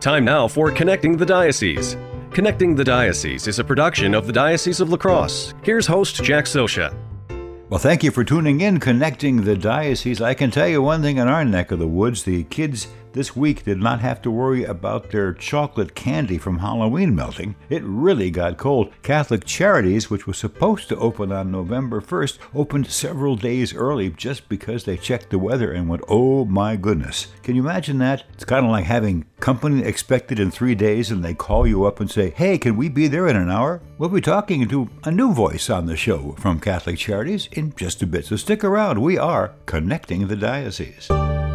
Time now for Connecting the Diocese. Connecting the Diocese is a production of the Diocese of La Crosse. Here's host Jack Sosha. Well, thank you for tuning in, Connecting the Diocese. I can tell you one thing in our neck of the woods. The kids this week did not have to worry about their chocolate candy from Halloween melting. It really got cold. Catholic Charities, which was supposed to open on November 1st, opened several days early just because they checked the weather and went, oh my goodness. Can you imagine that? It's kind of like having company expected in 3 days and they call you up and say, hey, can we be there in an hour? We'll be talking to a new voice on the show from Catholic Charities in just a bit, so stick around. We are Connecting the Diocese.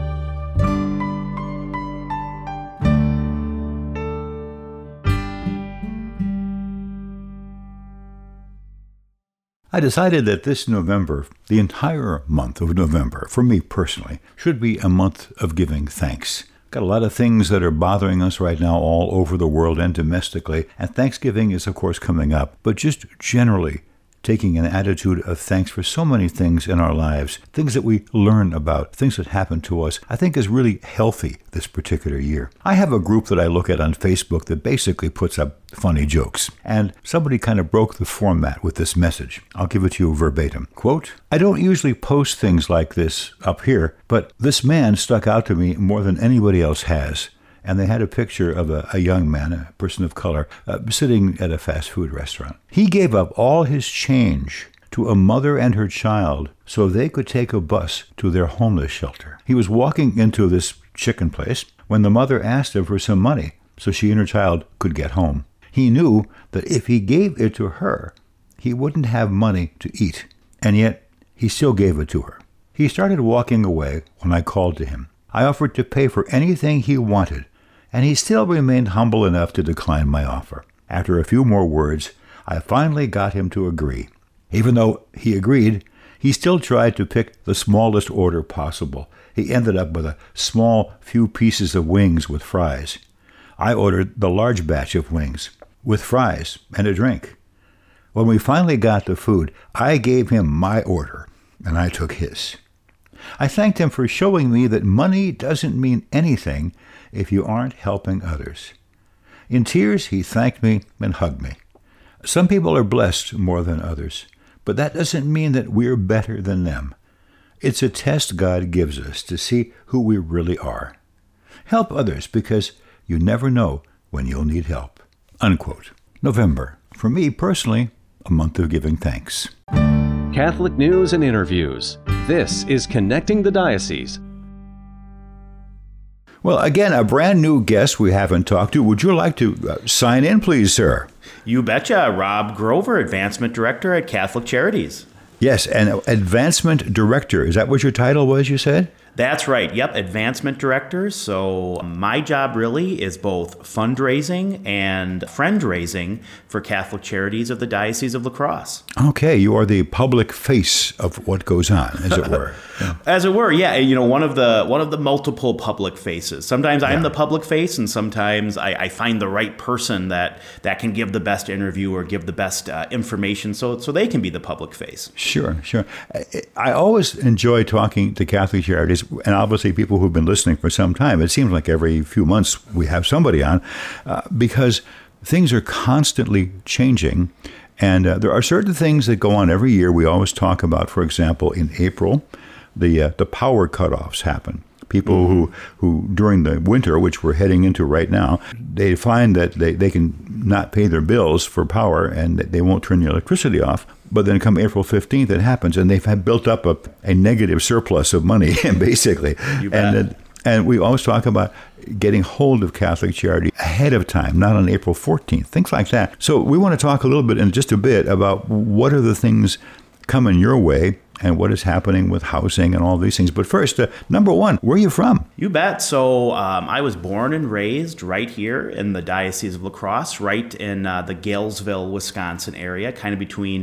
I decided that this November, the entire month of November, for me personally, should be a month of giving thanks. Got a lot of things that are bothering us right now all over the world and domestically, and Thanksgiving is of course coming up, but just generally taking an attitude of thanks for so many things in our lives, things that we learn about, things that happen to us, I think is really healthy this particular year. I have a group that I look at on Facebook that basically puts up funny jokes, and somebody kind of broke the format with this message. I'll give it to you verbatim. Quote, I don't usually post things like this up here, but this man stuck out to me more than anybody else has. And they had a picture of a young man, a person of color, sitting at a fast food restaurant. He gave up all his change to a mother and her child so they could take a bus to their homeless shelter. He was walking into this chicken place when the mother asked him for some money so she and her child could get home. He knew that if he gave it to her, he wouldn't have money to eat, and yet he still gave it to her. He started walking away when I called to him. I offered to pay for anything he wanted, and he still remained humble enough to decline my offer. After a few more words, I finally got him to agree. Even though he agreed, he still tried to pick the smallest order possible. He ended up with a small few pieces of wings with fries. I ordered the large batch of wings with fries and a drink. When we finally got the food, I gave him my order, and I took his. I thanked him for showing me that money doesn't mean anything if you aren't helping others. In tears, he thanked me and hugged me. Some people are blessed more than others, but that doesn't mean that we're better than them. It's a test God gives us to see who we really are. Help others because you never know when you'll need help. Unquote. November, for me personally, a month of giving thanks. Catholic news and interviews. This is Connecting the Diocese. Well, again, a brand new guest we haven't talked to. Would you like to sign in, please, sir? You betcha. Rob Grover, Advancement Director at Catholic Charities. Yes, and Advancement Director. Is that what your title was, you said? That's right. Yep, Advancement Director. So my job really is both fundraising and friend-raising for Catholic Charities of the Diocese of La Crosse. Okay, you are the public face of what goes on, as it were. Yeah. As it were, yeah. You know, one of the multiple public faces. Sometimes I'm the public face, and sometimes I find the right person that can give the best interview or give the best information, so they can be the public face. Sure. I always enjoy talking to Catholic Charities, and obviously people who've been listening for some time. It seems like every few months we have somebody on, because things are constantly changing, and there are certain things that go on every year. We always talk about, for example, in April, the power cutoffs happen. People who during the winter, which we're heading into right now, they find that they can not pay their bills for power and they won't turn the electricity off. But then come April 15th, it happens, and they've had built up a negative surplus of money, basically. You bet. And we always talk about getting hold of Catholic Charity ahead of time, not on April 14th, things like that. So we want to talk a little bit in just a bit about what are the things coming your way and what is happening with housing and all these things. But first, number one, where are you from? You bet. So I was born and raised right here in the Diocese of La Crosse, right in the Galesville, Wisconsin area, kind of between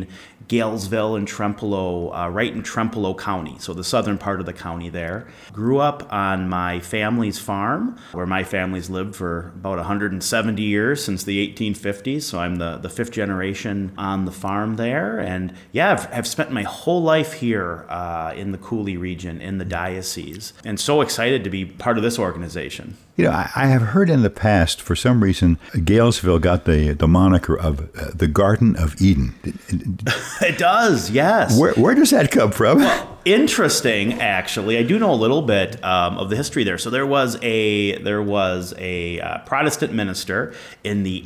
Galesville and Trempealeau, right in Trempealeau County, so the southern part of the county there. Grew up on my family's farm, where my family's lived for about 170 years since the 1850s, so I'm the fifth generation on the farm there. And yeah, I've spent my whole life here in the Cooley region, in the diocese, and so excited to be part of this organization. You know, I have heard in the past, for some reason, Galesville got the moniker of the Garden of Eden. It does, yes. Where does that come from? Well, interesting, actually. I do know a little bit of the history there. So there was a Protestant minister in the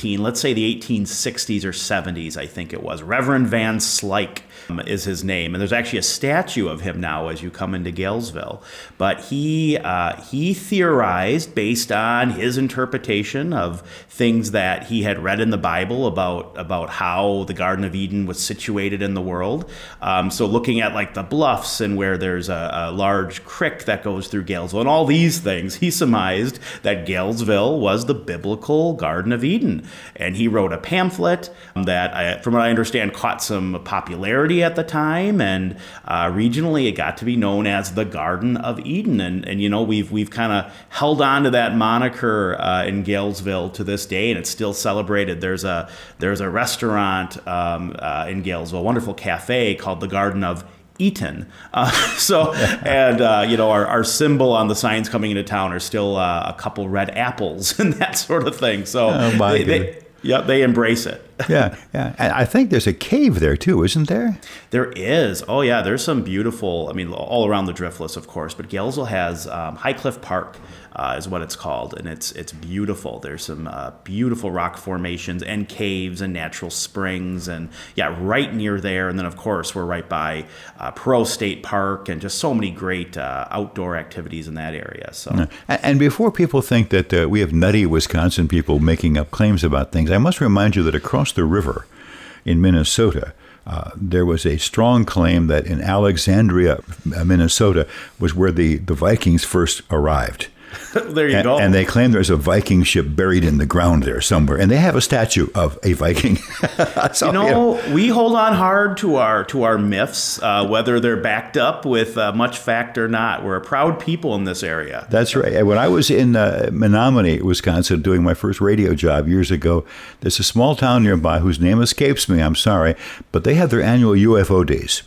1860s or 70s, I think it was. Reverend Van Slyke is his name, and there's actually a statue of him now as you come into Galesville. But he theorized, based on his interpretation of things that he had read in the Bible about how the Garden of Eden was situated in the world. So looking at like the bluffs and where there's a large creek that goes through Galesville and all these things, he surmised that Galesville was the biblical Garden of Eden. And he wrote a pamphlet that, from what I understand, caught some popularity at the time, and regionally it got to be known as the Garden of Eden. And you know, we've kind of held on to that moniker in Galesville to this day, and it's still celebrated. There's a restaurant in Galesville, a wonderful cafe called the Garden of Eaton. You know, our symbol on the signs coming into town are still a couple red apples and that sort of thing. So they embrace it. Yeah. And I think there's a cave there too, isn't there? There is. Oh yeah, there's some beautiful, I mean, all around the Driftless, of course, but Galesville has High Cliff Park is what it's called, and it's beautiful. There's some beautiful rock formations and caves and natural springs, and yeah, right near there. And then of course we're right by Perot State Park, and just so many great outdoor activities in that area. So, and before people think that we have nutty Wisconsin people making up claims about things, I must remind you that across the river in Minnesota, there was a strong claim that in Alexandria, Minnesota, was where the Vikings first arrived. There you go. And they claim there's a Viking ship buried in the ground there somewhere, and they have a statue of a Viking. So, we hold on hard to our myths, whether they're backed up with much fact or not. We're a proud people in this area. That's right. When I was in Menominee, Wisconsin, doing my first radio job years ago, there's a small town nearby whose name escapes me. I'm sorry, but they have their annual UFO days.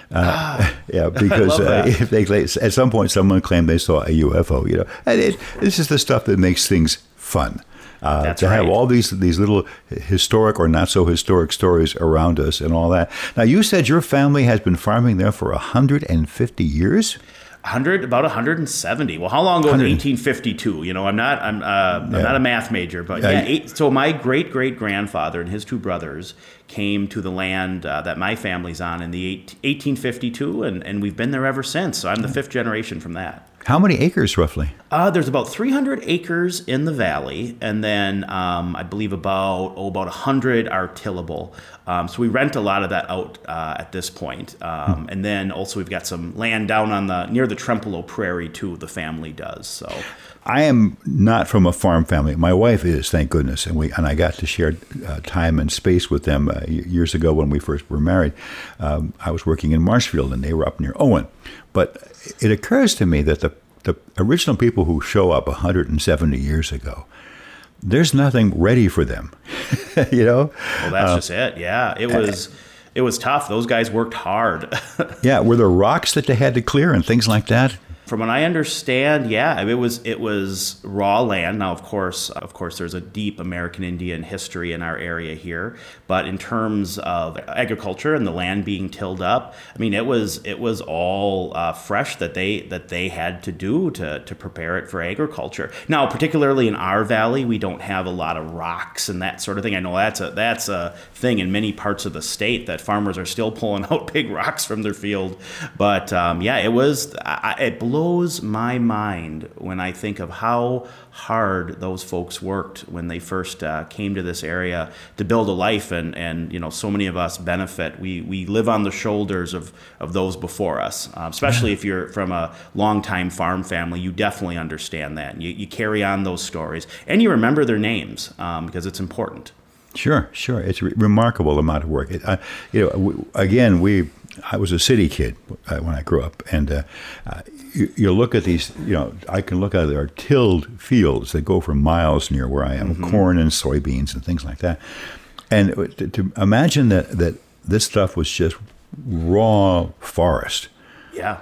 Because if they at some point someone claimed they saw a UFO, you know, and this is the stuff that makes things fun. To have all these little historic or not so historic stories around us and all that. Now, you said your family has been farming there for 150 years. About 170. Well, how long ago? 1852. You know, I'm not a math major, but so my great grandfather and his two brothers came to the land that my family's on in the 1852, and we've been there ever since. So I'm the fifth generation from that. How many acres roughly? There's about 300 acres in the valley, and then I believe about 100 are tillable. So we rent a lot of that out at this point. And then also we've got some land down near the Trempealeau Prairie too. The family does. So I am not from a farm family. My wife is, thank goodness, and I got to share time and space with them years ago when we first were married. I was working in Marshfield, and they were up near Owen. But it occurs to me that the original people who show up 170 years ago, there's nothing ready for them, you know? Well, that's just it. Yeah, it was tough. Those guys worked hard. Yeah, were there rocks that they had to clear and things like that? From what I understand, yeah, it was raw land. Now, of course, there's a deep American Indian history in our area here. But in terms of agriculture and the land being tilled up, I mean, it was all fresh that they had to do to prepare it for agriculture. Now, particularly in our valley, we don't have a lot of rocks and that sort of thing. I know that's a thing in many parts of the state that farmers are still pulling out big rocks from their field. But it blows my mind when I think of how hard those folks worked when they first came to this area to build a life, and you know, so many of us benefit. We live on the shoulders of those before us, especially if you're from a longtime farm family. You definitely understand that. You carry on those stories, and you remember their names because it's important. Sure, sure. It's a remarkable amount of work. I was a city kid when I grew up, and you look at these. I can look at there are tilled fields that go for miles near where I am, corn and soybeans and things like that. And to imagine that this stuff was just raw forest. Yeah.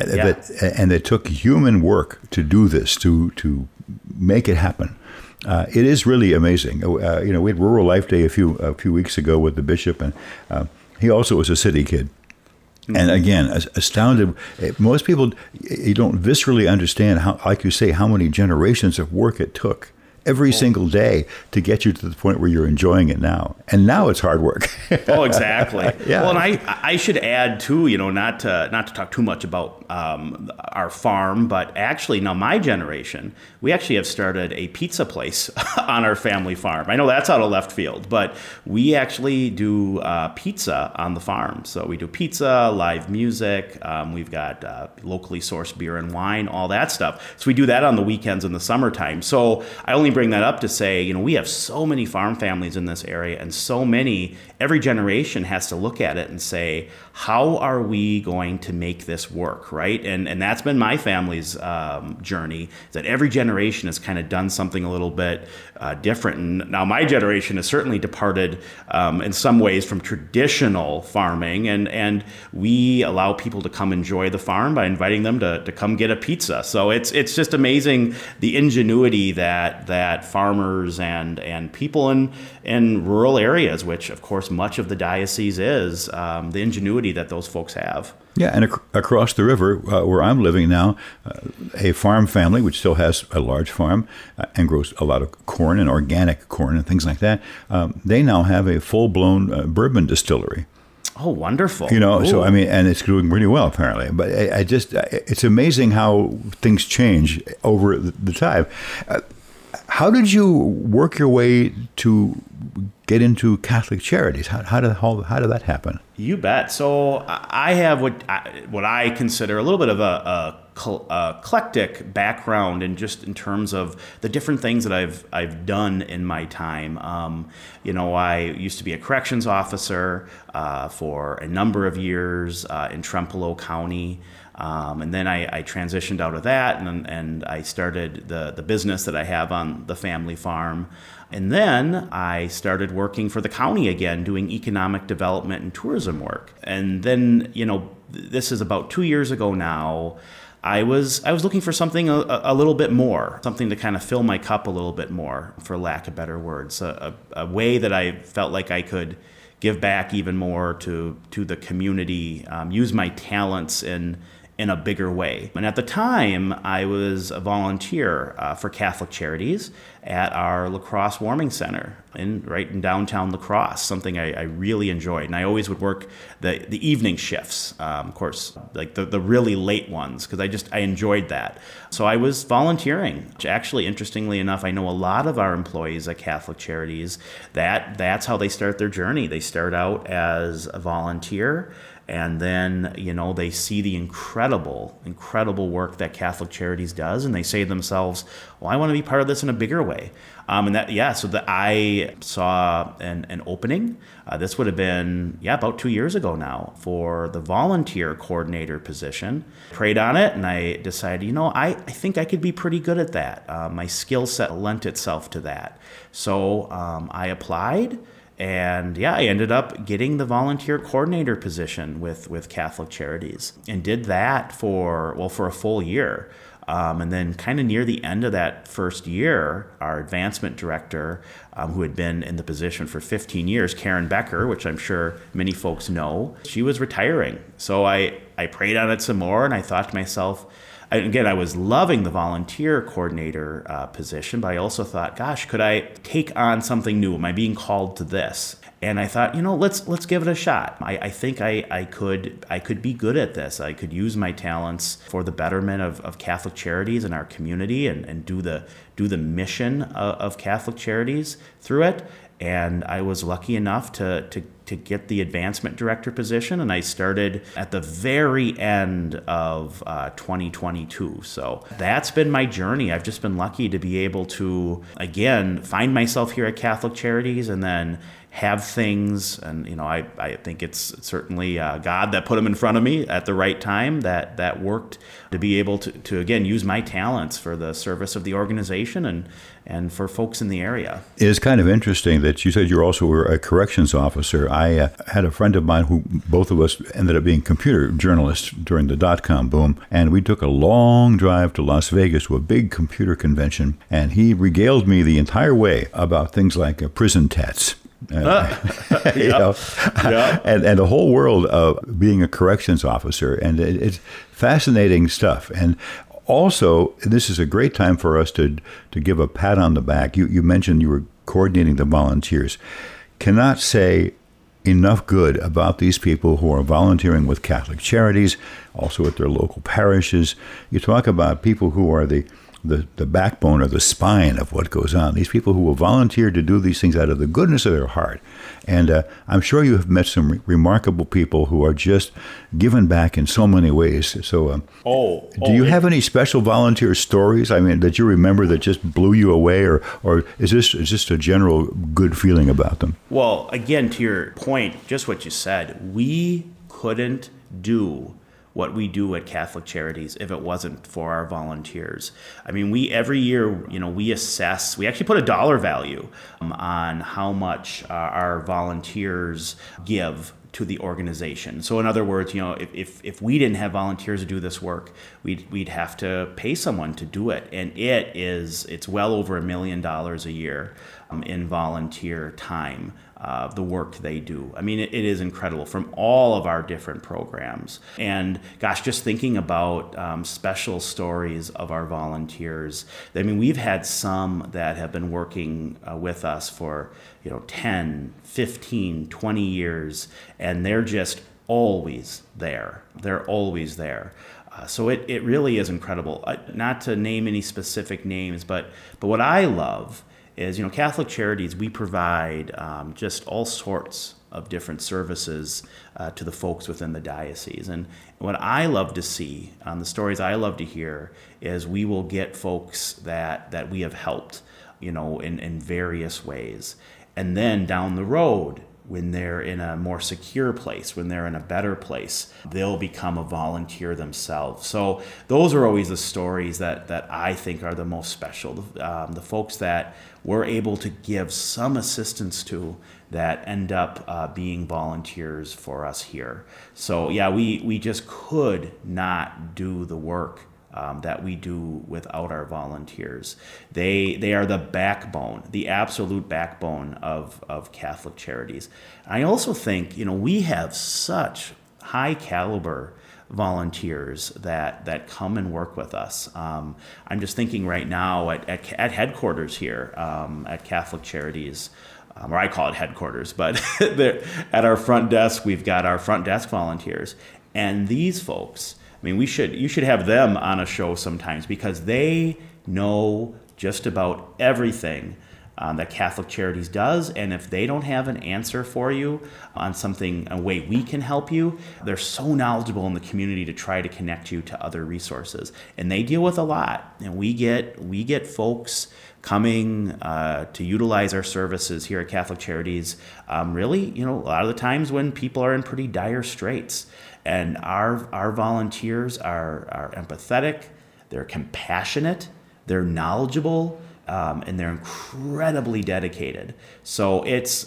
And it took human work to do this, to make it happen. It is really amazing. We had Rural Life Day a few weeks ago with the bishop, and he also was a city kid. And again, astounded. Most people, you don't viscerally understand how, like you say, how many generations of work it took every single day to get you to the point where you're enjoying it now. And now it's hard work. Oh, exactly. Yeah. Well, and I should add too, not to talk too much about our farm, but actually now my generation, we actually have started a pizza place on our family farm. I know that's out of left field, but we actually do pizza on the farm. So we do pizza, live music. We've got locally sourced beer and wine, all that stuff. So we do that on the weekends in the summertime. So I only bring that up to say, we have so many farm families in this area, and so many, every generation has to look at it and say, how are we going to make this work, right? And that's been my family's journey, that every generation has kind of done something a little bit different. And now my generation has certainly departed in some ways from traditional farming, and we allow people to come enjoy the farm by inviting them to come get a pizza. So it's just amazing the ingenuity that farmers and people in rural areas, which of course much of the diocese is, the ingenuity that those folks have. Yeah, and across the river where I'm living now, a farm family, which still has a large farm and grows a lot of corn and organic corn and things like that, they now have a full-blown bourbon distillery. Oh, wonderful. So, and it's doing really well, apparently. But it's amazing how things change over the time. How did you work your way to get into Catholic Charities? How did that happen? You bet. So I have what I consider a little bit of a eclectic background, and just in terms of the different things that I've done in my time. I used to be a corrections officer for a number of years in Trempealeau County. And then I transitioned out of that, and I started the business that I have on the family farm. And then I started working for the county again, doing economic development and tourism work. And then, this is about 2 years ago now, I was looking for something a little bit more, something to kind of fill my cup a little bit more, for lack of better words, a way that I felt like I could give back even more to the community, use my talents in a bigger way. And at the time, I was a volunteer for Catholic Charities at our La Crosse Warming Center right in downtown La Crosse, something I really enjoyed. And I always would work the evening shifts, of course, like the really late ones, because I enjoyed that. So I was volunteering, which actually, interestingly enough, I know a lot of our employees at Catholic Charities, that's how they start their journey. They start out as a volunteer, and then, they see the incredible work that Catholic Charities does, and they say to themselves, well, I want to be part of this in a bigger way. So that I saw an opening. This would have been, about 2 years ago now, for the volunteer coordinator position. Prayed on it, and I decided, I think I could be pretty good at that. My skill set lent itself to that. So I applied. And I ended up getting the volunteer coordinator position with Catholic Charities, and did that for a full year. And then kind of near the end of that first year, our advancement director, who had been in the position for 15 years, Karen Becker, which I'm sure many folks know, she was retiring. So I prayed on it some more, and I thought to myself, again, I was loving the volunteer coordinator position, but I also thought, gosh, could I take on something new? Am I being called to this? And I thought, let's give it a shot. I think I could be good at this. I could use my talents for the betterment of Catholic Charities and our community, and do the mission of Catholic Charities through it. And I was lucky enough to get the advancement director position, and I started at the very end of 2022. So that's been my journey. I've just been lucky to be able to, again, find myself here at Catholic Charities and then have things, and I think it's certainly God that put them in front of me at the right time that worked to be able to again use my talents for the service of the organization and for folks in the area. It is kind of interesting that you said you also were a corrections officer. I had a friend of mine who both of us ended up being computer journalists during the dot-com boom, and we took a long drive to Las Vegas to a big computer convention, and he regaled me the entire way about things like prison tats. And the whole world of being a corrections officer, and it's fascinating stuff. And also, this is a great time for us to give a pat on the back. You mentioned you were coordinating the volunteers. Cannot say enough good about these people who are volunteering with Catholic Charities, also at their local parishes. You talk about people who are the backbone or the spine of what goes on. These people who will volunteer to do these things out of the goodness of their heart. And I'm sure you have met some remarkable people who are just given back in so many ways. So do you have any special volunteer stories, that you remember that just blew you away, or is this just a general good feeling about them? Well, again, to your point, just what you said, we couldn't do what we do at Catholic Charities if it wasn't for our volunteers. We every year, we assess, we actually put a dollar value on how much our volunteers give to the organization. So in other words, if we didn't have volunteers to do this work, we'd have to pay someone to do it. And it's well over $1 million a year in volunteer time. The work they do. It is incredible from all of our different programs. And gosh, just thinking about special stories of our volunteers. We've had some that have been working with us for 10, 15, 20 years, and they're just always there. They're always there. So it really is incredible. Not to name any specific names, but what I love is, Catholic Charities, we provide just all sorts of different services to the folks within the diocese. And what I love to see, the stories I love to hear, is we will get folks that we have helped, in various ways. And then down the road, when they're in a more secure place, when they're in a better place, they'll become a volunteer themselves. So those are always the stories that I think are the most special. The folks that we're able to give some assistance to that end up being volunteers for us here. So yeah, we just could not do the work that we do without our volunteers. They are the backbone, the absolute backbone of Catholic Charities. I also think, we have such high caliber volunteers that come and work with us. I'm just thinking right now at headquarters here at Catholic Charities, or I call it headquarters, but at our front desk, we've got our front desk volunteers. And these folks, you should have them on a show sometimes, because they know just about everything that Catholic Charities does. And if they don't have an answer for you on something, a way we can help you, they're so knowledgeable in the community to try to connect you to other resources. And they deal with a lot. And we get folks coming to utilize our services here at Catholic Charities, really, a lot of the times when people are in pretty dire straits. And our volunteers are empathetic, they're compassionate, they're knowledgeable, and they're incredibly dedicated. So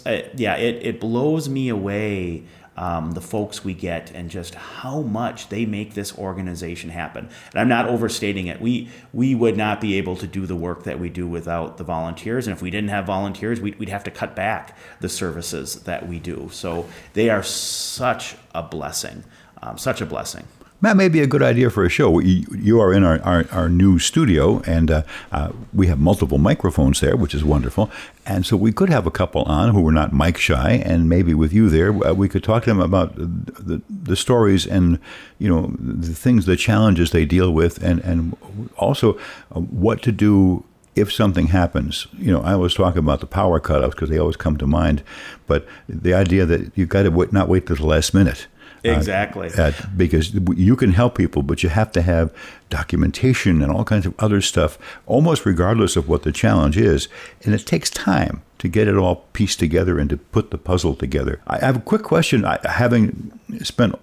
it blows me away, the folks we get and just how much they make this organization happen. And I'm not overstating it. We would not be able to do the work that we do without the volunteers. And if we didn't have volunteers, we'd have to cut back the services that we do. So they are such a blessing. Such a blessing. That may be a good idea for a show. You are in our new studio, and we have multiple microphones there, which is wonderful. And so we could have a couple on who are not mic shy, and maybe with you there, we could talk to them about the stories and, the things, the challenges they deal with, and also what to do if something happens, I always talk about the power cutoffs because they always come to mind, but the idea that you've got to not wait till the last minute. Exactly. Because you can help people, but you have to have documentation and all kinds of other stuff, almost regardless of what the challenge is. And it takes time to get it all pieced together and to put the puzzle together. I have a quick question. Having spent,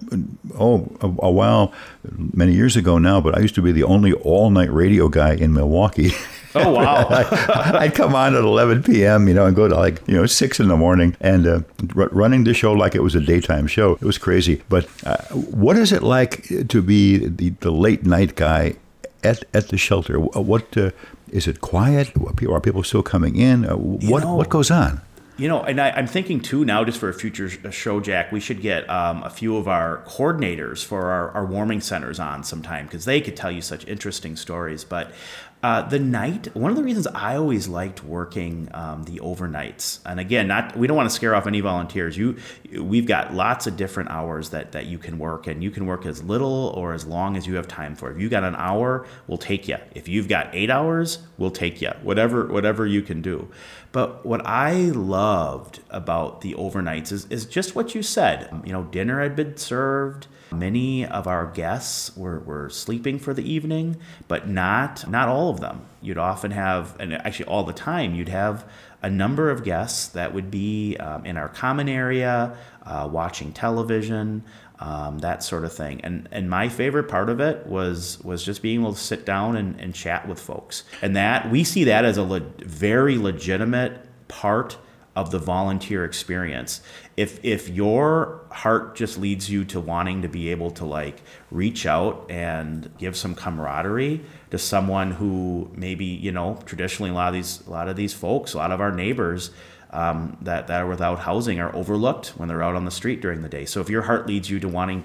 a while, many years ago now, but I used to be the only all-night radio guy in Milwaukee. Oh, wow. I'd come on at 11 p.m., and go to 6 in the morning and running the show like it was a daytime show. It was crazy. But what is it like to be the late night guy at the shelter? What is it quiet? Are people still coming in? What goes on? And I'm thinking too now, just for a future show, Jack, we should get a few of our coordinators for our warming centers on sometime, because they could tell you such interesting stories. But the night, one of the reasons I always liked working the overnights, and again, we don't want to scare off any volunteers. We've got lots of different hours that you can work, and you can work as little or as long as you have time for. If you got an hour, we'll take you. If you've got 8 hours, we'll take you. Whatever you can do. But what I loved about the overnights is just what you said. Dinner had been served. Many of our guests were sleeping for the evening, but not all of them. You'd often have, and actually all the time, you'd have a number of guests that would be in our common area, watching television, that sort of thing. And my favorite part of it was just being able to sit down and chat with folks. And that we see that as a very legitimate part of the volunteer experience. If your heart just leads you to wanting to be able to reach out and give some camaraderie to someone who maybe, traditionally a lot of these folks, a lot of our neighbors that are without housing are overlooked when they're out on the street during the day. So if your heart leads you to wanting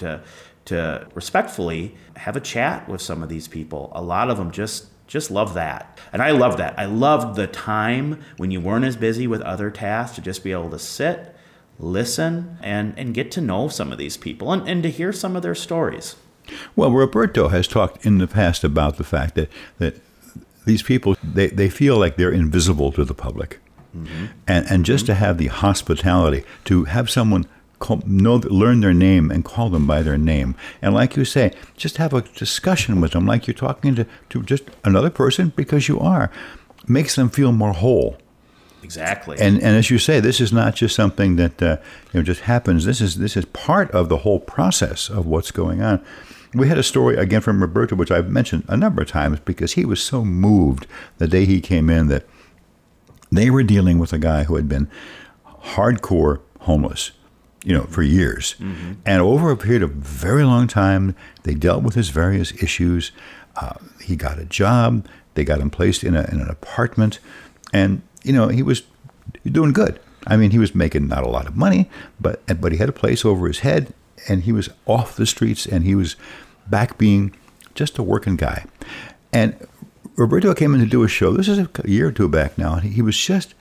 to respectfully have a chat with some of these people, a lot of them just love that. And I love that. I loved the time when you weren't as busy with other tasks to just be able to sit, listen, and get to know some of these people and to hear some of their stories. Well, Roberto has talked in the past about the fact that these people, they feel like they're invisible to the public. Mm-hmm. And just to have the hospitality, to have someone learn their name and call them by their name. And like you say, just have a discussion with them like you're talking to just another person, because you are. Makes them feel more whole. Exactly. And as you say, this is not just something that just happens. This is part of the whole process of what's going on. We had a story, again, from Roberto, which I've mentioned a number of times, because he was so moved the day he came in that they were dealing with a guy who had been hardcore homeless, for years. Mm-hmm. And over a period of very long time, they dealt with his various issues. He got a job. They got him placed in an apartment. And, he was doing good. I mean, he was making not a lot of money, but he had a place over his head, and he was off the streets, and he was back being just a working guy. And Roberto came in to do a show. This is a year or two back now. And he was just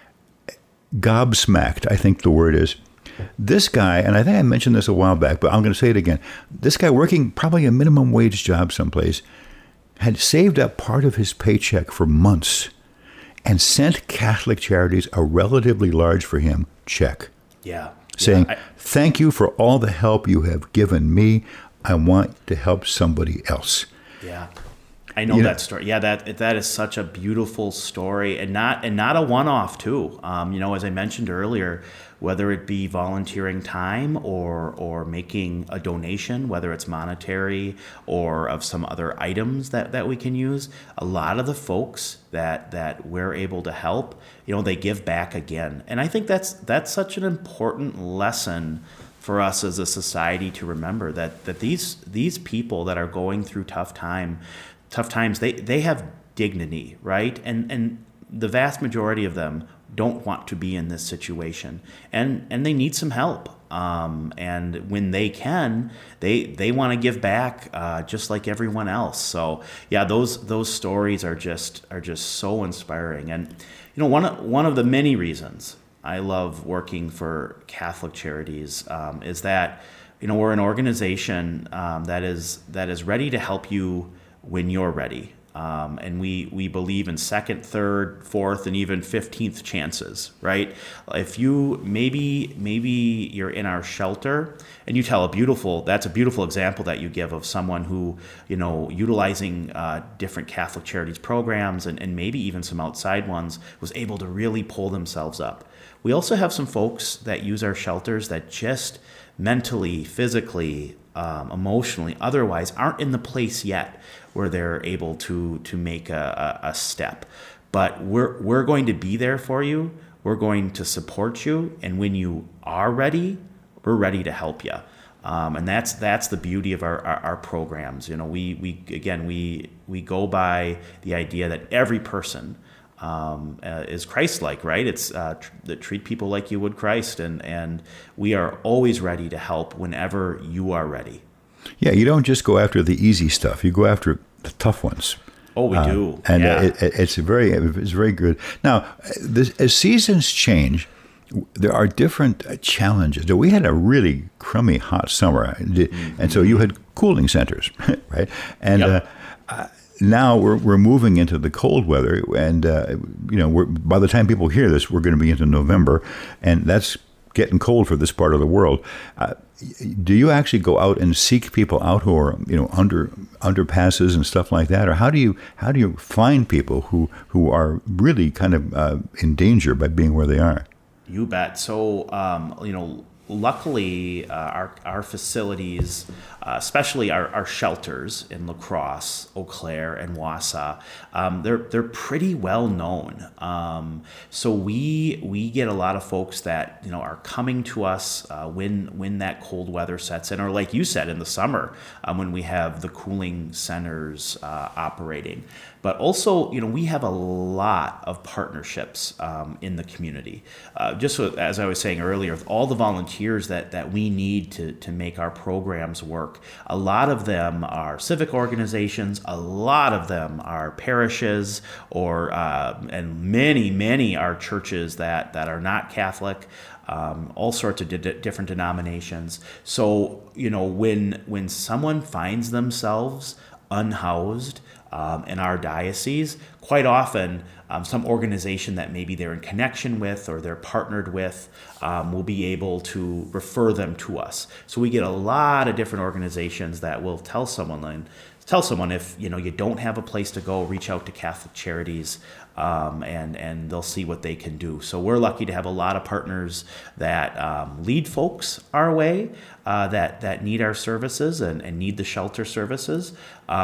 gobsmacked, I think the word is. This guy, and I think I mentioned this a while back, but I'm going to say it again. This guy, working probably a minimum wage job someplace, had saved up part of his paycheck for months and sent Catholic Charities a relatively large, for him, check. Yeah. Saying, thank you for all the help you have given me. I want to help somebody else. Yeah. I know that story. Yeah, that is such a beautiful story, and not a one-off too. As I mentioned earlier, whether it be volunteering time or making a donation, whether it's monetary or of some other items that we can use, a lot of the folks that we're able to help, they give back again, and I think that's such an important lesson for us as a society to remember that these people that are going through tough times, they have dignity, right? And the vast majority of them don't want to be in this situation, and they need some help. And when they can, they want to give back just like everyone else. So yeah, those stories are just so inspiring. And one of the many reasons I love working for Catholic Charities is that we're an organization that is ready to help you when you're ready. And we believe in second, third, fourth, and even 15th chances, right? If you maybe you're in our shelter and you tell that's a beautiful example that you give of someone who, utilizing different Catholic Charities programs and maybe even some outside ones, was able to really pull themselves up. We also have some folks that use our shelters that just mentally, physically, emotionally, otherwise aren't in the place yet where they're able to make a step. But we're going to be there for you. We're going to support you. And when you are ready, we're ready to help you. And that's the beauty of our programs. We go by the idea that every person is Christ-like, right? It's that treat people like you would Christ, and we are always ready to help whenever you are ready. Yeah, you don't just go after the easy stuff; you go after the tough ones. Oh, we do, and it's very good. Now, as seasons change, there are different challenges. We had a really crummy hot summer, and so you had cooling centers, right? And Yep. Now we're moving into the cold weather, and by the time people hear this, we're going to be into November, and that's getting cold for this part of the world. Do you actually go out and seek people out who are under underpasses and stuff like that, or how do you find people who are really kind of in danger by being where they are? You bet. So luckily, our facilities, especially our shelters in La Crosse, Eau Claire, and Wausau, they're pretty well known. So we get a lot of folks that are coming to us when that cold weather sets in, or like you said, in the summer when we have the cooling centers operating. But also, we have a lot of partnerships in the community. Just as I was saying earlier, with all the volunteers that we need to make our programs work, a lot of them are civic organizations, a lot of them are parishes, and many are churches that are not Catholic. All sorts of different denominations. So, when someone finds themselves unhoused in our diocese, quite often some organization that maybe they're in connection with or they're partnered with will be able to refer them to us. So we get a lot of different organizations that will tell someone if you don't have a place to go, reach out to Catholic Charities, and they'll see what they can do. So we're lucky to have a lot of partners that lead folks our way that need our services and need the shelter services.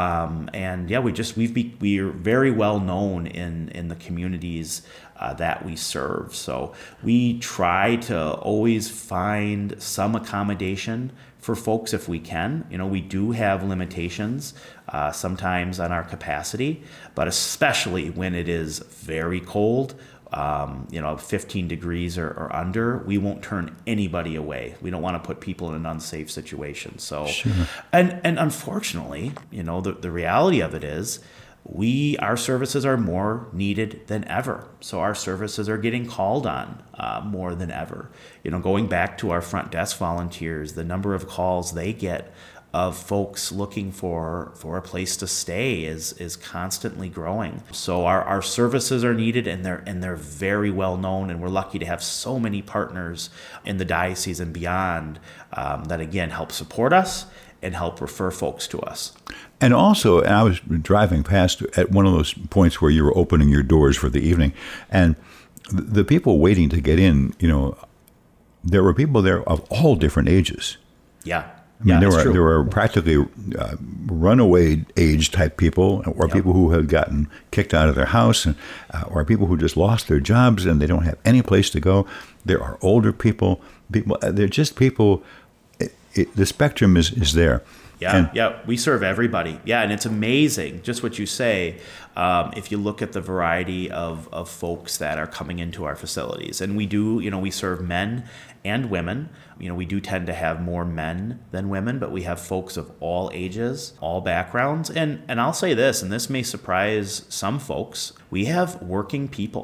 We are very well known in the communities that we serve. So we try to always find some accommodation for folks if we can. We do have limitations sometimes on our capacity, but especially when it is very cold, 15 degrees or under, we won't turn anybody away. We don't want to put people in an unsafe situation. So, sure. And unfortunately, the reality of it is, our services are more needed than ever. So our services are getting called on more than ever. Going back to our front desk volunteers, the number of calls they get of folks looking for a place to stay is constantly growing. So our services are needed, and they're very well known, and we're lucky to have so many partners in the diocese and beyond that again help support us and help refer folks to us. And also, I was driving past at one of those points where you were opening your doors for the evening, and the people waiting to get in, there were people there of all different ages. Yeah. I mean, there were practically runaway age type people, or people who had gotten kicked out of their house, or people who just lost their jobs and they don't have any place to go. There are older people. They're just people. The spectrum is there. Yeah, we serve everybody. Yeah, and it's amazing, just what you say, if you look at the variety of folks that are coming into our facilities. And we do, we serve men and women. We do tend to have more men than women, but we have folks of all ages, all backgrounds. And I'll say this, and this may surprise some folks, we have working people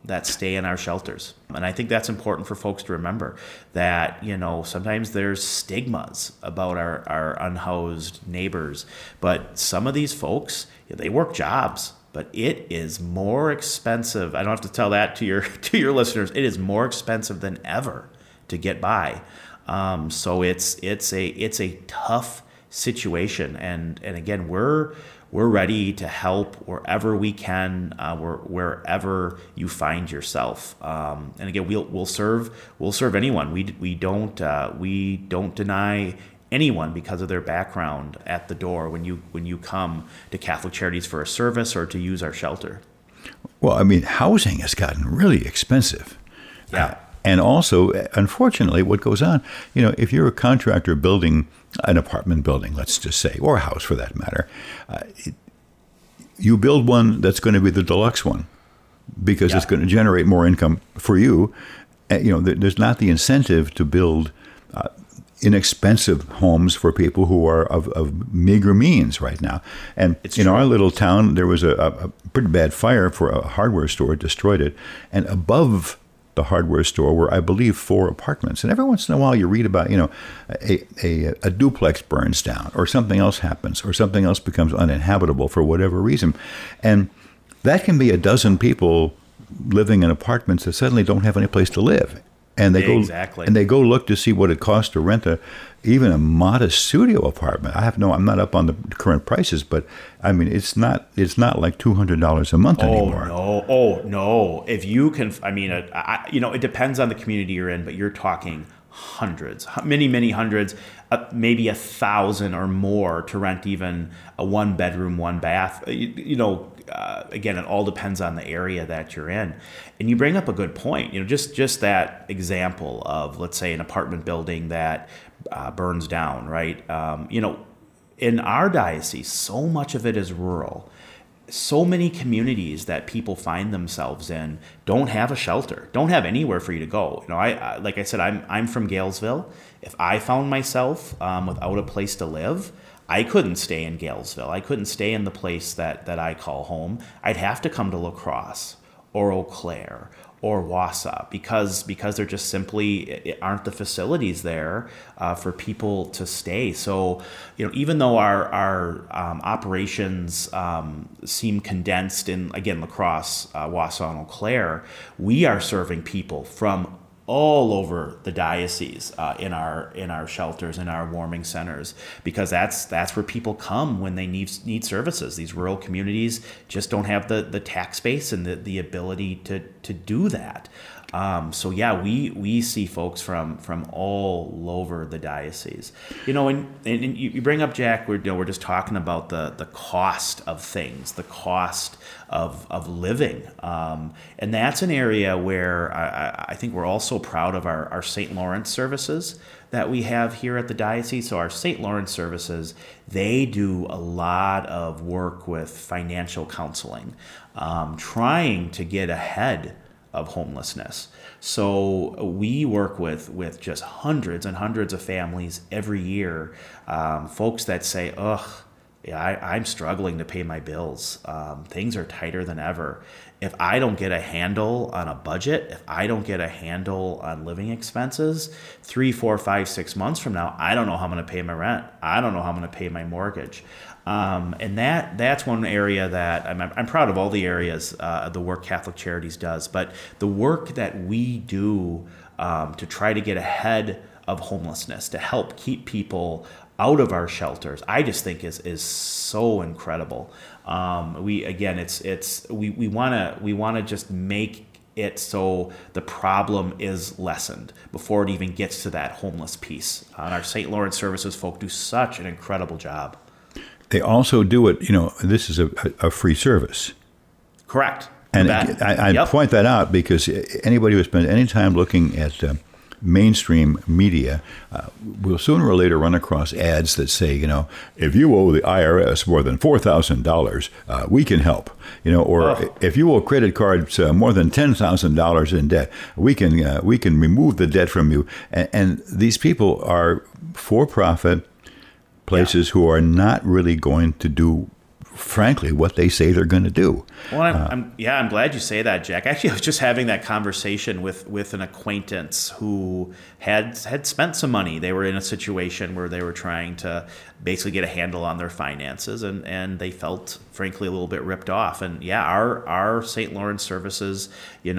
that stay in our shelters. And I think that's important for folks to remember that, sometimes there's stigmas about our unhoused neighbors, but some of these folks, they work jobs, but it is more expensive. I don't have to tell that to your listeners. It is more expensive than ever to get by. So it's a tough situation. And again, we're ready to help wherever we can, wherever you find yourself. And again, we'll serve anyone. We don't deny anyone because of their background at the door when you come to Catholic Charities for a service or to use our shelter. Well, I mean, housing has gotten really expensive. Yeah. And also, unfortunately, what goes on, if you're a contractor building an apartment building, let's just say, or a house for that matter, you build one that's going to be the deluxe one because it's going to generate more income for you. There's not the incentive to build inexpensive homes for people who are of meager means right now. And in our little town, there was a pretty bad fire for a hardware store. It destroyed it. And above the hardware store were, I believe, 4 apartments. And every once in a while you read about, a duplex burns down or something else happens or something else becomes uninhabitable for whatever reason. And that can be a dozen people living in apartments that suddenly don't have any place to live. And they go look to see what it costs to rent even a modest studio apartment. I'm not up on the current prices, but I mean, it's not like $200 a month anymore. No. If you can, it depends on the community you're in, but you're talking hundreds, many hundreds, maybe 1,000 or more to rent even a 1-bedroom, 1-bath. Again, it all depends on the area that you're in. And you bring up a good point. Just that example of, let's say, an apartment building that burns down, right? In our diocese, so much of it is rural. So many communities that people find themselves in don't have a shelter, don't have anywhere for you to go. I like I said, I'm from Galesville. If I found myself without a place to live, I couldn't stay in Galesville. I couldn't stay in the place that I call home. I'd have to come to La Crosse or Eau Claire or Wausau because there just simply aren't the facilities there for people to stay. So, even though our operations seem condensed in, again, La Crosse, Wausau, and Eau Claire, we are serving people from all over the diocese in our shelters, in our warming centers, because that's where people come when they need services. These rural communities just don't have the tax base and the ability to do that. So we see folks from all over the diocese. And you bring up, Jack, we're just talking about the cost of things, the cost of living, and that's an area where I think we're also proud of our St. Lawrence services that we have here at the diocese. So our St. Lawrence services, they do a lot of work with financial counseling, trying to get ahead of homelessness. So we work with just hundreds and hundreds of families every year, folks that say, I'm struggling to pay my bills. Things are tighter than ever. If I don't get a handle on a budget, if I don't get a handle on living expenses, 3, 4, 5, 6 months from now, I don't know how I'm going to pay my rent. I don't know how I'm going to pay my mortgage. And that's one area that I'm proud of all the areas of the work Catholic Charities does, but the work that we do to try to get ahead of homelessness, to help keep people out of our shelters, I just think is so incredible. We want to just make it so the problem is lessened before it even gets to that homeless piece. And our St. Lawrence services folk do such an incredible job. They also do it, this is a free service. Correct. And I point that out because anybody who spends any time looking at mainstream media will sooner or later run across ads that say, if you owe the IRS more than $4,000, we can help. If you owe credit cards more than $10,000 in debt, we can remove the debt from you. And these people are for-profit places who are not really going to do frankly, what they say they're going to do. Well, I'm glad you say that, Jack. Actually, I was just having that conversation with an acquaintance who had spent some money. They were in a situation where they were trying to basically get a handle on their finances, and they felt, frankly, a little bit ripped off. And yeah, our St. Lawrence services, we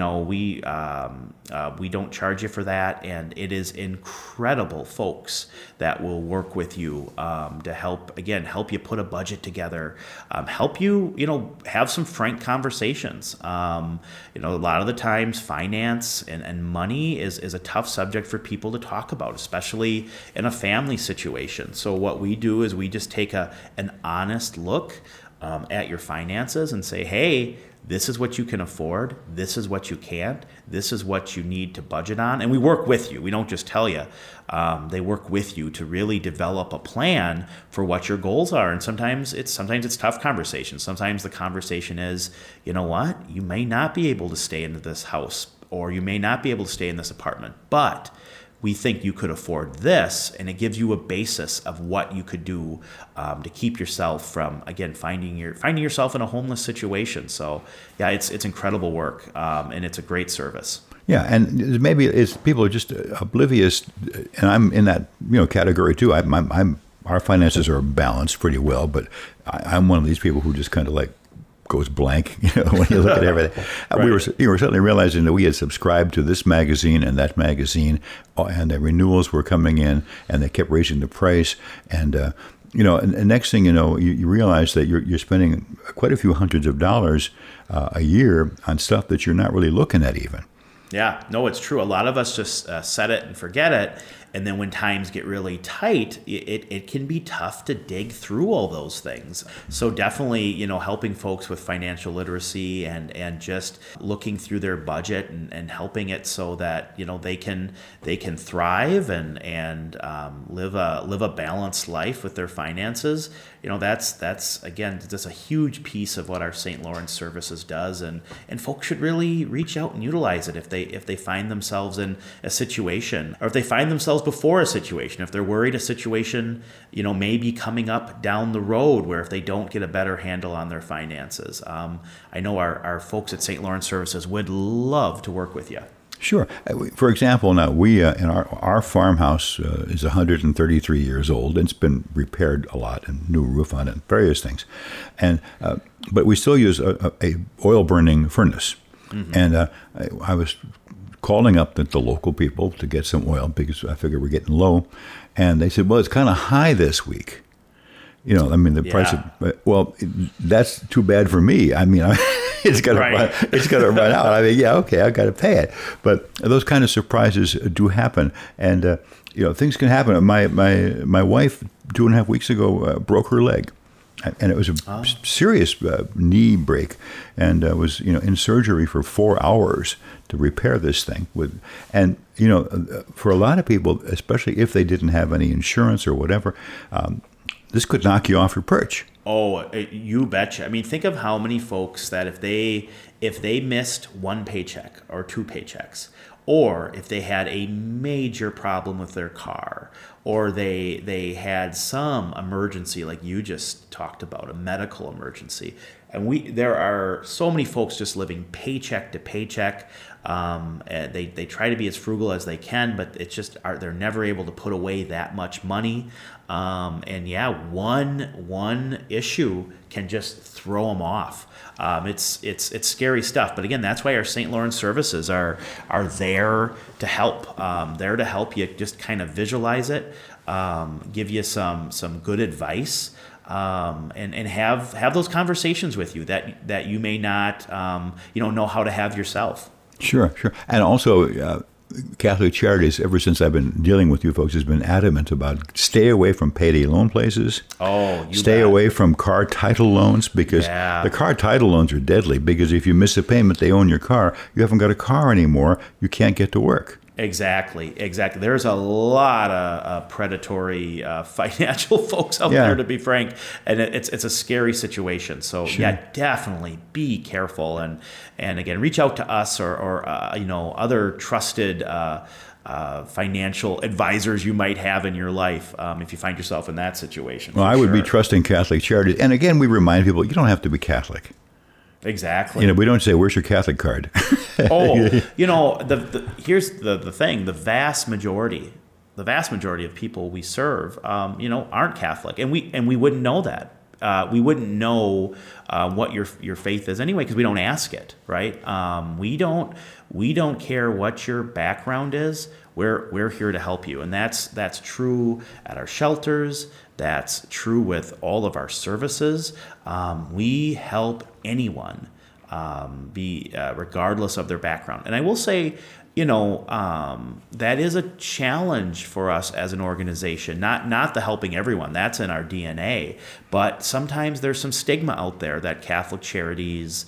don't charge you for that, and it is incredible folks that will work with you to help you put a budget together, help you, have some frank conversations. A lot of the times finance and money is a tough subject for people to talk about, especially in a family situation. So what we do is we just take an honest look at your finances and say, hey, this is what you can afford. This is what you can't. This is what you need to budget on. And we work with you. We don't just tell you. They work with you to really develop a plan for what your goals are. And sometimes it's tough conversations. Sometimes the conversation is, you know what? You may not be able to stay in this house, or you may not be able to stay in this apartment, but we think you could afford this, and it gives you a basis of what you could do to keep yourself from, again, finding yourself in a homeless situation. So, yeah, it's incredible work, and it's a great service. Yeah, and maybe people are just oblivious, and I'm in that category too. Our finances are balanced pretty well, but I'm one of these people who just kind of goes blank, when you look at everything. Right. We were suddenly realizing that we had subscribed to this magazine and that magazine, and the renewals were coming in, and they kept raising the price. And and next thing you know, you realize that you're spending quite a few hundreds of dollars a year on stuff that you're not really looking at even. Yeah, no, it's true. A lot of us just set it and forget it. And then when times get really tight, it can be tough to dig through all those things. So definitely, helping folks with financial literacy and just looking through their budget and helping it so that, they can thrive and live a balanced life with their finances. That's again, just a huge piece of what our St. Lawrence Services does. And folks should really reach out and utilize it if they find themselves in a situation, or if they find themselves before a situation, if they're worried a situation, may be coming up down the road where if they don't get a better handle on their finances. I know our folks at St. Lawrence Services would love to work with you. Sure. For example, now we in our farmhouse is 133 years old, and it's been repaired a lot, and new roof on it, and various things, and but we still use a oil burning furnace. Mm-hmm. And I was calling up the local people to get some oil because I figured we're getting low, and they said, "Well, it's kind of high this week." The price of, that's too bad for me. It's going to run out. I got to pay it. But those kind of surprises do happen, and things can happen. My wife 2.5 weeks ago broke her leg, and it was a serious knee break, and was in surgery for 4 hours to repair this thing. For a lot of people, especially if they didn't have any insurance or whatever, this could knock you off your perch. Oh, you betcha. Think of how many folks that if they missed one paycheck or two paychecks, or if they had a major problem with their car, or they had some emergency like you just talked about, a medical emergency. And there are so many folks just living paycheck to paycheck. They try to be as frugal as they can, but it's just they're never able to put away that much money. One issue can just throw them off. It's scary stuff. But again, that's why our St. Lawrence Services are there to help. There to help you just kind of visualize it, give you some good advice. And have those conversations with you that you may not know how to have yourself. Sure. And also, Catholic Charities, ever since I've been dealing with you folks, has been adamant about stay away from payday loan places. Stay away from car title loans, because the car title loans are deadly, because if you miss a payment, they own your car. You haven't got a car anymore. You can't get to work. Exactly. There's a lot of predatory financial folks out there, to be frank, and it's a scary situation. So definitely be careful, and again, reach out to us or other trusted financial advisors you might have in your life if you find yourself in that situation. Well, I would be trusting Catholic Charities, and again, we remind people you don't have to be Catholic. Exactly. We don't say, "Where's your Catholic card?" Here's the thing: the vast majority of people we serve, aren't Catholic, and we wouldn't know that. We wouldn't know what your faith is anyway, because we don't ask it, right? We don't care what your background is. We're here to help you, and that's true at our shelters. That's true with all of our services. We help anyone, regardless of their background. And I will say, that is a challenge for us as an organization. Not the helping everyone. That's in our DNA. But sometimes there's some stigma out there that Catholic Charities,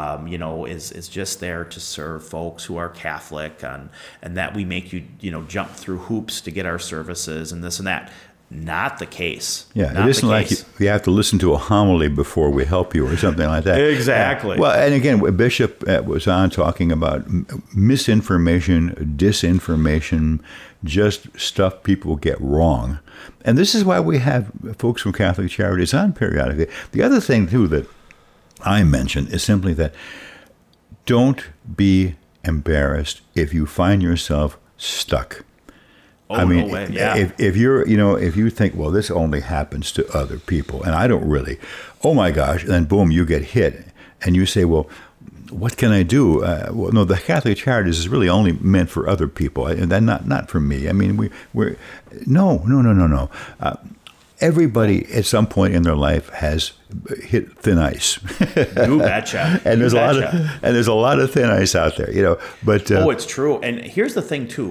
is just there to serve folks who are Catholic, and that we make you, jump through hoops to get our services and this and that. Not the case. Yeah, it isn't like you have to listen to a homily before we help you or something like that. Exactly. Well, and again, Bishop was on talking about misinformation, disinformation, just stuff people get wrong. And this is why we have folks from Catholic Charities on periodically. The other thing, too, that I mentioned is simply that don't be embarrassed if you find yourself stuck. Oh, no way. Yeah. If you think, well, this only happens to other people, and I don't really, oh my gosh, and then boom, you get hit, and you say, well, what can I do? Well, no, the Catholic Charities is really only meant for other people, and then not for me. I mean, we're no. Everybody at some point in their life has hit thin ice. You betcha. And there's a lot of thin ice out there, But it's true. And here's the thing too: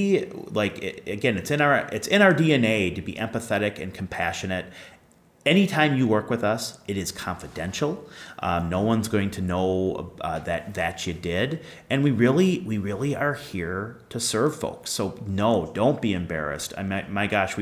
it's in our DNA to be empathetic and compassionate. Anytime you work with us, it is confidential. No one's going to know that you did, and we really are here to serve folks. So no, don't be embarrassed. My gosh,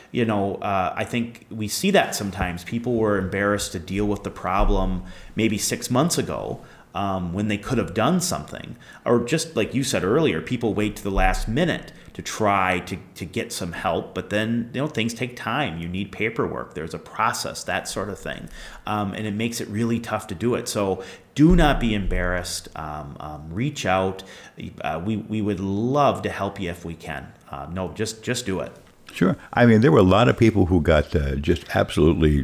I think we see that sometimes. People were embarrassed to deal with the problem maybe 6 months ago, when they could have done something, or just like you said earlier, people wait to the last minute to try to get some help, but then things take time. You need paperwork. There's a process, that sort of thing, and it makes it really tough to do it. So do not be embarrassed. Reach out. We would love to help you if we can. Just do it. Sure. I mean, there were a lot of people who got just absolutely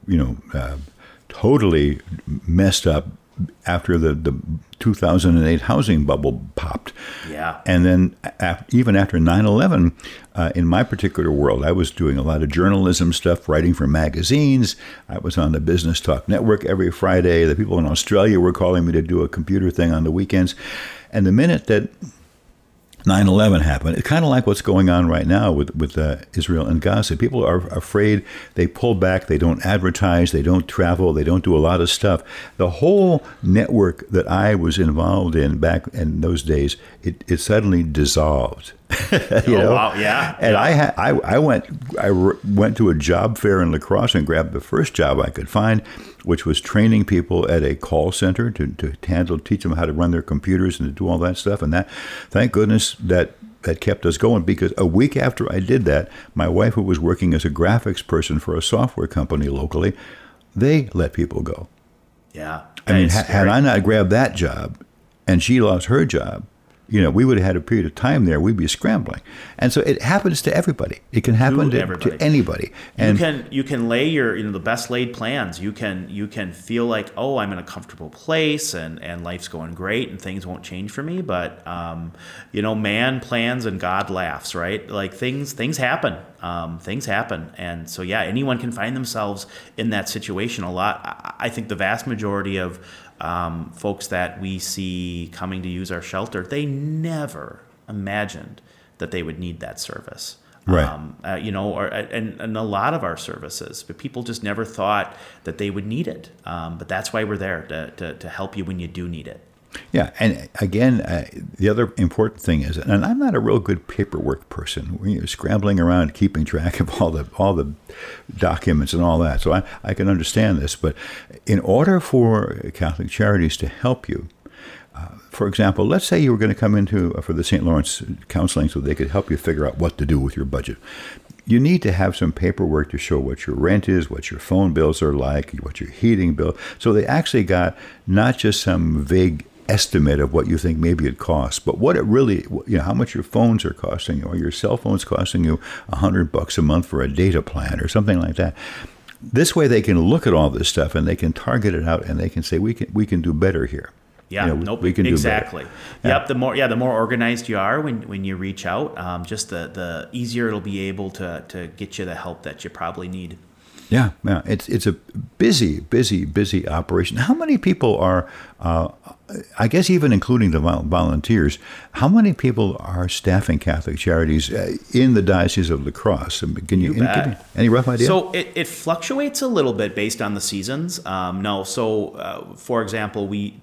totally messed up after the 2008 housing bubble popped. Yeah. And then even after 9/11, in my particular world, I was doing a lot of journalism stuff, writing for magazines. I was on the Business Talk Network every Friday. The people in Australia were calling me to do a computer thing on the weekends. And the minute that 9/11 happened, it's kind of like what's going on right now with Israel and Gaza. People are afraid. They pull back. They don't advertise. They don't travel. They don't do a lot of stuff. The whole network that I was involved in back in those days, it suddenly dissolved. Wow, yeah. And I went to a job fair in La Crosse and grabbed the first job I could find, which was training people at a call center to teach them how to run their computers and to do all that stuff. And that, thank goodness, that kept us going, because a week after I did that, my wife, who was working as a graphics person for a software company locally, they let people go. Yeah. I mean, had I not grabbed that job and she lost her job, we would have had a period of time there. We'd be scrambling. And so it happens to everybody. It can happen to anybody. And you can lay your, the best laid plans. You can feel like, oh, I'm in a comfortable place and life's going great and things won't change for me. But, man plans and God laughs, right? Like things happen. Things happen. And so, yeah, anyone can find themselves in that situation a lot. I think the vast majority of folks that we see coming to use our shelter, they never imagined that they would need that service. Right. And a lot of our services, but people just never thought that they would need it. But that's why we're there to help you when you do need it. Yeah, and again, the other important thing is, and I'm not a real good paperwork person. You're scrambling around, keeping track of all the documents and all that. So I can understand this, but in order for Catholic Charities to help you, for example, let's say you were going to come into for the St. Lawrence counseling so they could help you figure out what to do with your budget. You need to have some paperwork to show what your rent is, what your phone bills are like, what your heating bill. So they actually got not just some vague estimate of what you think maybe it costs, but what it really, how much your phones are costing you, or your cell phone's costing you $100 a month for a data plan or something like that. This way they can look at all this stuff and they can target it out and they can say, we can do better here. Yeah, we can exactly. do better. Yep. The more organized you are when you reach out, just the easier it'll be able to get you the help that you probably need. Yeah. It's a busy operation. How many people are, I guess even including the volunteers, how many people are staffing Catholic Charities in the Diocese of La Crosse? Can you give me any rough idea? So it fluctuates a little bit based on the seasons. For example, we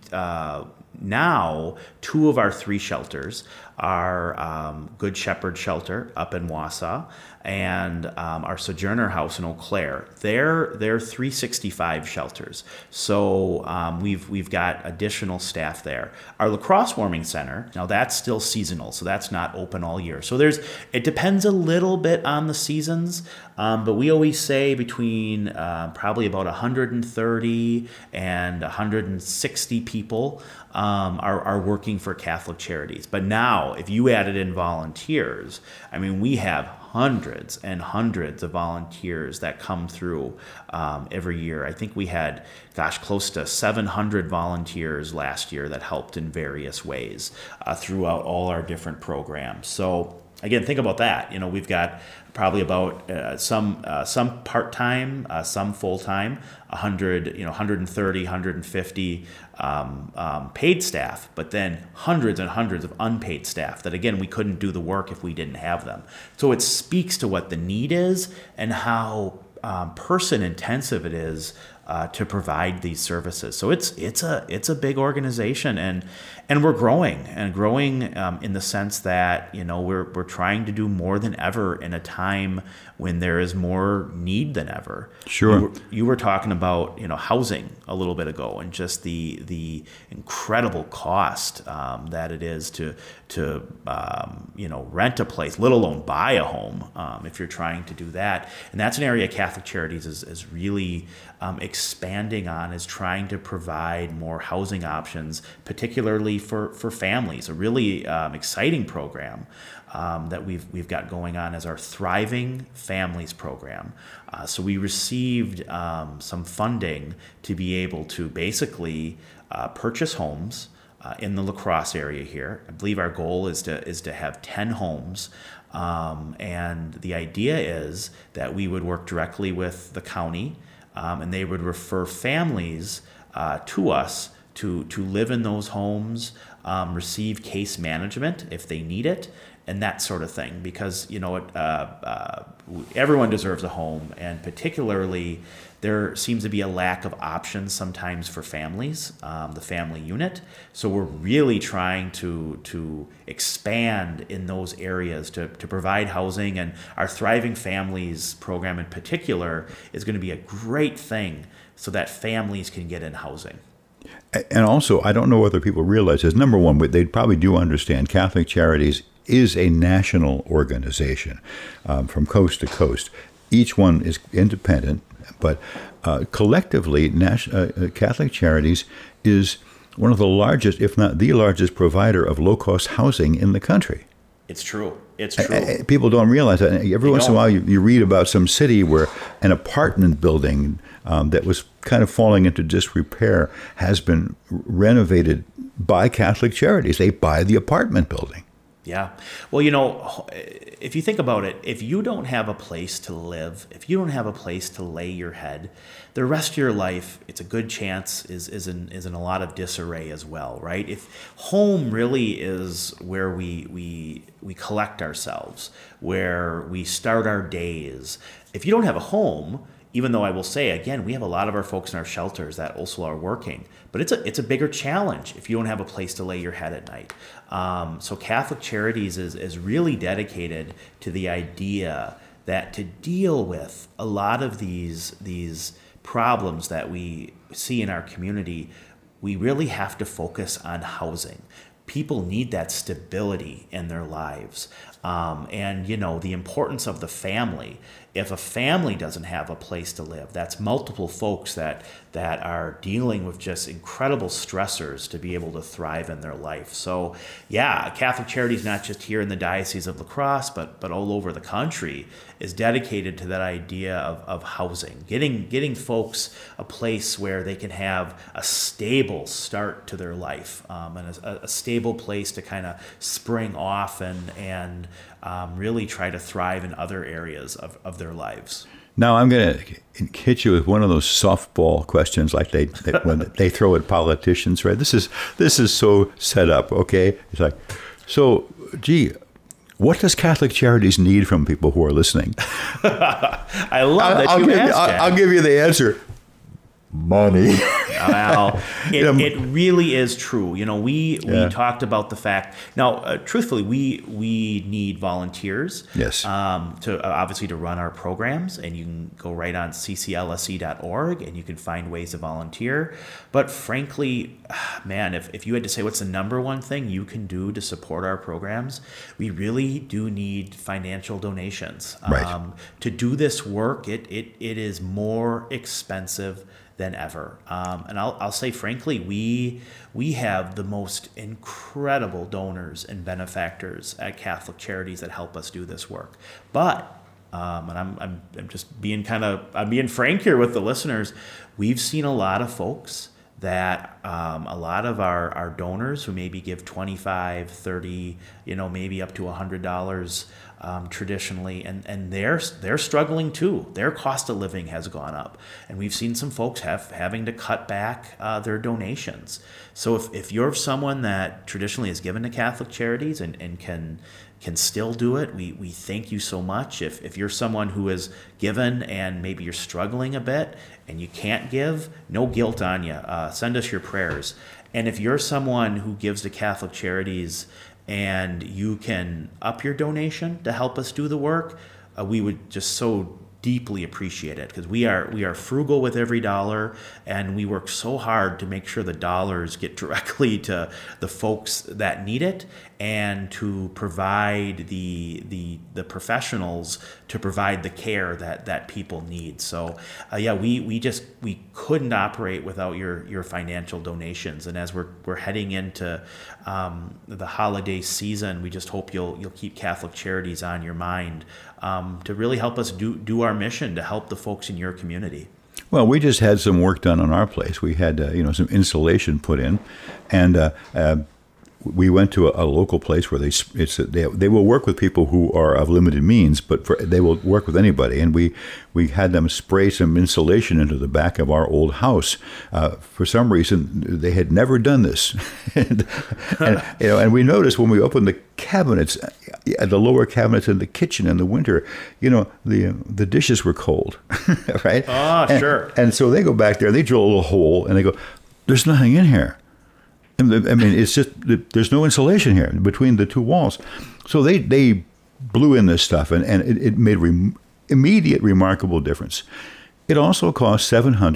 now 2 of our 3 shelters are Good Shepherd Shelter up in Wausau and our Sojourner House in Eau Claire. They're 365 shelters. So we've got additional staff there. Our La Crosse Warming Center, now that's still seasonal, so that's not open all year. So it depends a little bit on the seasons, but we always say between probably about 130 and 160 people are working for Catholic Charities. But now, if you added in volunteers, I mean, we have hundreds and hundreds of volunteers that come through every year. I think we had, close to 700 volunteers last year that helped in various ways throughout all our different programs. So again, think about that. We've got probably about some part-time, some full-time, 130, 150 paid staff, but then hundreds and hundreds of unpaid staff that, again, we couldn't do the work if we didn't have them. So it speaks to what the need is and how person-intensive it is to provide these services. So it's a big organization, and we're growing in the sense that we're trying to do more than ever in a time when there is more need than ever. Sure. You were talking about housing a little bit ago, and just the incredible cost that it is to rent a place, let alone buy a home, if you're trying to do that. And that's an area Catholic Charities is really expanding on, is trying to provide more housing options, particularly for families. A really exciting program that we've got going on is our Thriving Families program. So we received some funding to be able to basically purchase homes in the La Crosse area here. I believe our goal is to have 10 homes. And the idea is that we would work directly with the county, and they would refer families to us to live in those homes, receive case management if they need it, and that sort of thing. Because everyone deserves a home, and particularly there seems to be a lack of options sometimes for families, the family unit. So we're really trying to expand in those areas to provide housing, and our Thriving Families program in particular is going to be a great thing so that families can get in housing. And also, I don't know whether people realize this. Number one, they probably do understand Catholic Charities is a national organization from coast to coast. Each one is independent, but collectively, Catholic Charities is one of the largest, if not the largest, provider of low-cost housing in the country. It's true. It's true. People don't realize that. Every once in a while, you read about some city where an apartment building that was kind of falling into disrepair has been renovated by Catholic Charities. They buy the apartment building. Yeah. Well, if you think about it, if you don't have a place to live, if you don't have a place to lay your head, the rest of your life, it's a good chance is in a lot of disarray as well, right? If home really is where we collect ourselves, where we start our days. If you don't have a home, even though I will say, again, we have a lot of our folks in our shelters that also are working, but it's a bigger challenge if you don't have a place to lay your head at night. So Catholic Charities is really dedicated to the idea that to deal with a lot of these problems that we see in our community, we really have to focus on housing. People need that stability in their lives. And, the importance of the family. If a family doesn't have a place to live, that's multiple folks that are dealing with just incredible stressors to be able to thrive in their life. So, yeah, Catholic Charities, not just here in the Diocese of La Crosse, but all over the country, is dedicated to that idea of housing, getting folks a place where they can have a stable start to their life, and a stable place to kind of spring off and really try to thrive in other areas of their lives. Now I'm going to hit you with one of those softball questions like they when they throw at politicians, right? This is so set up, okay? It's like, so, gee, what does Catholic Charities need from people who are listening? I love that you asked that. I'll give you the answer. Money. Well, it really is true. We talked about the fact. Now, truthfully, we need volunteers. Yes. To obviously to run our programs, and you can go right on cclse.org, and you can find ways to volunteer. But frankly, man, if you had to say what's the number one thing you can do to support our programs, we really do need financial donations. Right. To do this work, it is more expensive than ever. And I'll say, frankly, we have the most incredible donors and benefactors at Catholic Charities that help us do this work. But, and I'm just being I'm being frank here with the listeners, we've seen a lot of folks that a lot of our donors who maybe give $25, $30, maybe up to $100 traditionally, and they're struggling too. Their cost of living has gone up, and we've seen some folks having to cut back their donations. So if you're someone that traditionally has given to Catholic Charities and can still do it, we thank you so much. If you're someone who has given and maybe you're struggling a bit and you can't give, no guilt on you. Send us your prayers. And if you're someone who gives to Catholic Charities and you can up your donation to help us do the work, we would just so deeply appreciate it, because we are frugal with every dollar, and we work so hard to make sure the dollars get directly to the folks that need it, and to provide the professionals to provide the care that people need. So we couldn't operate without your financial donations. And as we're heading into the holiday season, we just hope you'll keep Catholic Charities on your mind, to really help us do our mission to help the folks in your community. Well, we just had some work done on our place. We had some insulation put in, and we went to a local place where they will work with people who are of limited means, but they will work with anybody. And we had them spray some insulation into the back of our old house. For some reason, they had never done this, and we noticed when we opened the cabinets, the lower cabinets in the kitchen in the winter, the dishes were cold, right? Sure. And so they go back there, they drill a little hole, and they go, "There's nothing in here." I mean, it's just, there's no insulation here between the two walls. So they blew in this stuff, and it made immediate remarkable difference. It also cost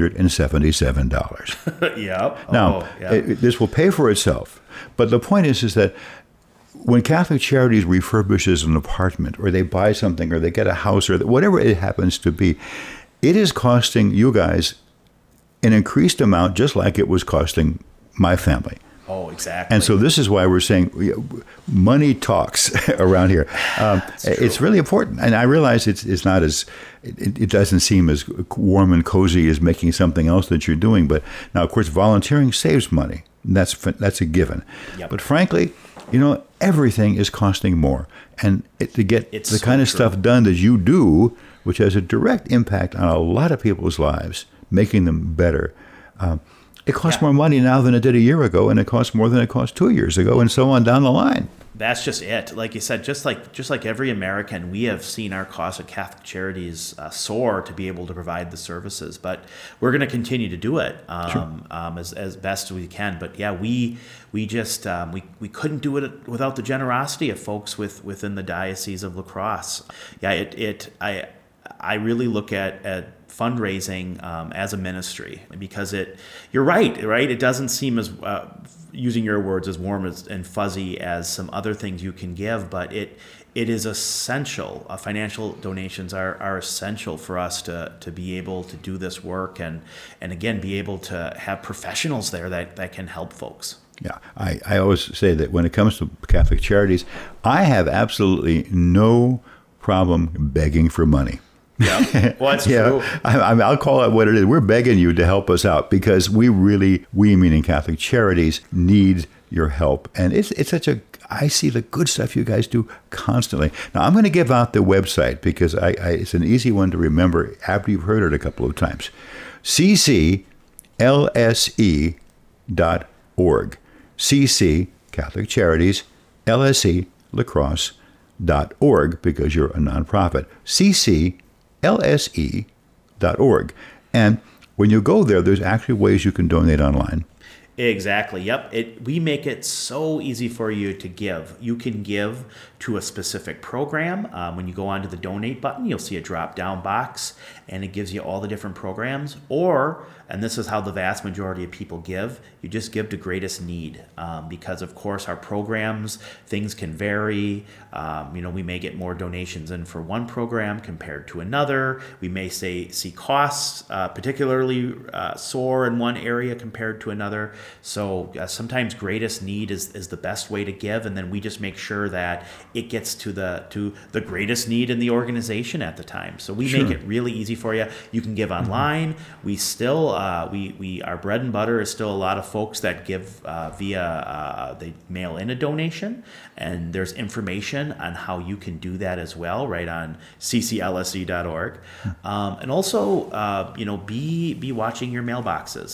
$777. Yep. Now, this will pay for itself. But the point is that when Catholic Charities refurbishes an apartment, or they buy something, or they get a house, or whatever it happens to be, it is costing you guys an increased amount, just like it was costing my family. Oh, exactly. And so this is why we're saying money talks around here. It's really important. And I realize it's not it doesn't seem as warm and cozy as making something else that you're doing. But now, of course, volunteering saves money. That's a given. Yep. But frankly, everything is costing more. And to get the kind of stuff done that you do, which has a direct impact on a lot of people's lives, making them better, it costs more money now than it did a year ago, and it costs more than it cost 2 years ago, and so on down the line. That's just it. Like you said, just like every American, we have seen our cost of Catholic Charities soar to be able to provide the services. But we're going to continue to do it as best as we can. But yeah, we just we couldn't do it without the generosity of folks within the Diocese of La Crosse. Yeah, I really look at fundraising as a ministry, because you're right. It doesn't seem as using your words, as warm and fuzzy as some other things you can give, but it is essential. Financial donations are essential for us to be able to do this work, and again, be able to have professionals there that can help folks. Yeah, I always say that when it comes to Catholic Charities, I have absolutely no problem begging for money. Yeah, well, that's true. I'll call it what it is. We're begging you to help us out, because we meaning Catholic Charities, need your help. And it's I see the good stuff you guys do constantly. Now, I'm going to give out the website, because it's an easy one to remember after you've heard it a couple of times. CCLSE.org. CC, Catholic Charities, LSE, lacrosse.org, because you're a nonprofit. CCLSE.org. And when you go there, there's actually ways you can donate online. Exactly. Yep. We make it so easy for you to give. You can give to a specific program. When you go onto the donate button, you'll see a drop-down box, and it gives you all the different programs. Or, and this is how the vast majority of people give, you just give to greatest need. Because, of course, our programs, things can vary. We may get more donations in for one program compared to another. We may see costs particularly soar in one area compared to another. So sometimes greatest need is the best way to give, and then we just make sure that it gets to the greatest need in the organization at the time. So we make it really easy for you. You can give online. We still our bread and butter is still a lot of folks that give via they mail in a donation, and there's information on how you can do that as well, right on cclse.org. And also, be watching your mailboxes.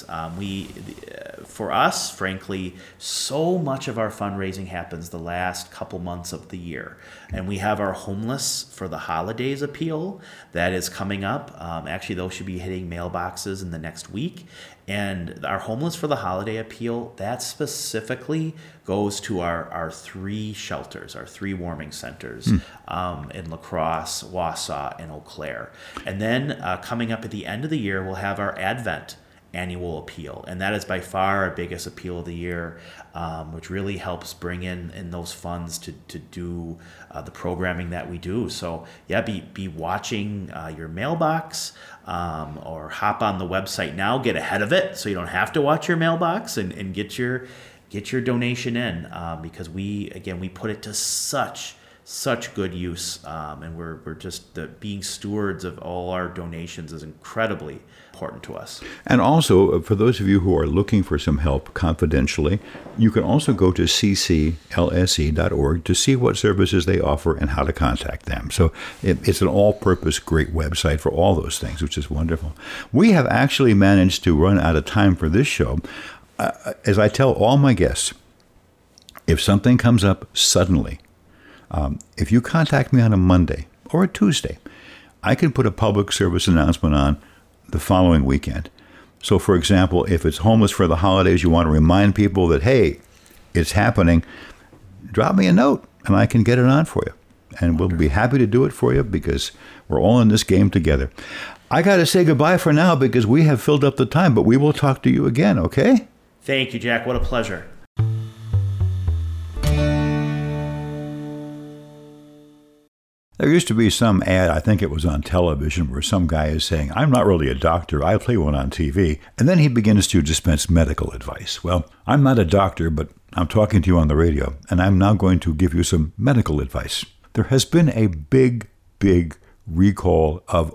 For us, frankly, so much of our fundraising happens the last couple months of the year. And we have our Homeless for the Holidays appeal that is coming up. Actually, those should be hitting mailboxes in the next week. And our Homeless for the Holiday appeal, that specifically goes to our three shelters, our three warming centers in La Crosse, Wausau, and Eau Claire. And then coming up at the end of the year, we'll have our Advent annual appeal, and that is by far our biggest appeal of the year, which really helps bring in those funds to do the programming that we do. So yeah, be watching your mailbox, or hop on the website now, get ahead of it so you don't have to watch your mailbox, and get your donation in, because we put it to such good use, and we're just being stewards of all our donations is incredibly important to us. And also, for those of you who are looking for some help confidentially, you can also go to cclse.org to see what services they offer and how to contact them. So it's an all-purpose great website for all those things, which is wonderful. We have actually managed to run out of time for this show. As I tell all my guests, if something comes up suddenly, if you contact me on a Monday or a Tuesday, I can put a public service announcement on the following weekend. So, for example, if it's Homeless for the Holidays, you want to remind people that, hey, it's happening, drop me a note and I can get it on for you. And we'll be happy to do it for you, because we're all in this game together. I got to say goodbye for now, because we have filled up the time, but we will talk to you again, okay? Thank you, Jack. What a pleasure. There used to be some ad, I think it was on television, where some guy is saying, I'm not really a doctor, I play one on TV. And then he begins to dispense medical advice. Well, I'm not a doctor, but I'm talking to you on the radio, and I'm now going to give you some medical advice. There has been a big recall of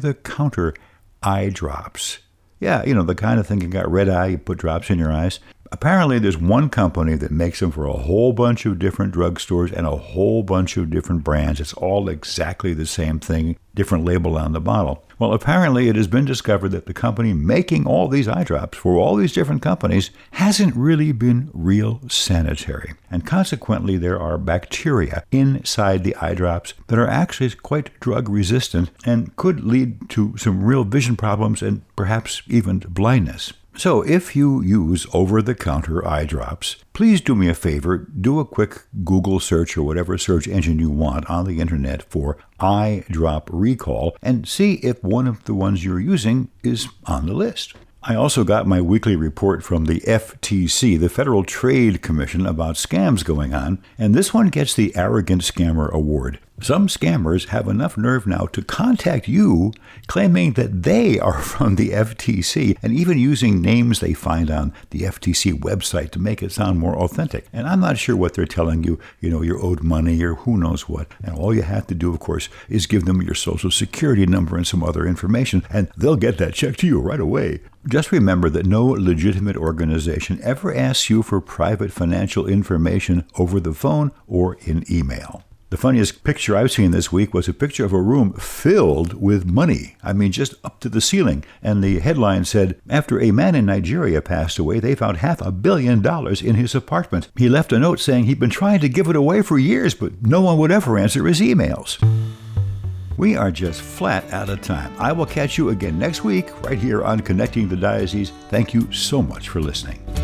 over-the-counter eye drops. Yeah, the kind of thing, you got red eye, you put drops in your eyes. Apparently, there's one company that makes them for a whole bunch of different drugstores and a whole bunch of different brands. It's all exactly the same thing, different label on the bottle. Well, apparently it has been discovered that the company making all these eye drops for all these different companies hasn't really been real sanitary. And consequently, there are bacteria inside the eye drops that are actually quite drug resistant and could lead to some real vision problems and perhaps even blindness. So if you use over-the-counter eye drops, please do me a favor, do a quick Google search or whatever search engine you want on the internet for eye drop recall and see if one of the ones you're using is on the list. I also got my weekly report from the FTC, the Federal Trade Commission, about scams going on, and this one gets the Arrogant Scammer Award. Some scammers have enough nerve now to contact you claiming that they are from the FTC and even using names they find on the FTC website to make it sound more authentic. And I'm not sure what they're telling you, you're owed money or who knows what. And all you have to do, of course, is give them your social security number and some other information, and they'll get that check to you right away. Just remember that no legitimate organization ever asks you for private financial information over the phone or in email. The funniest picture I've seen this week was a picture of a room filled with money. I mean, just up to the ceiling. And the headline said, after a man in Nigeria passed away, they found $500 million in his apartment. He left a note saying he'd been trying to give it away for years, but no one would ever answer his emails. We are just flat out of time. I will catch you again next week right here on Connecting the Diocese. Thank you so much for listening.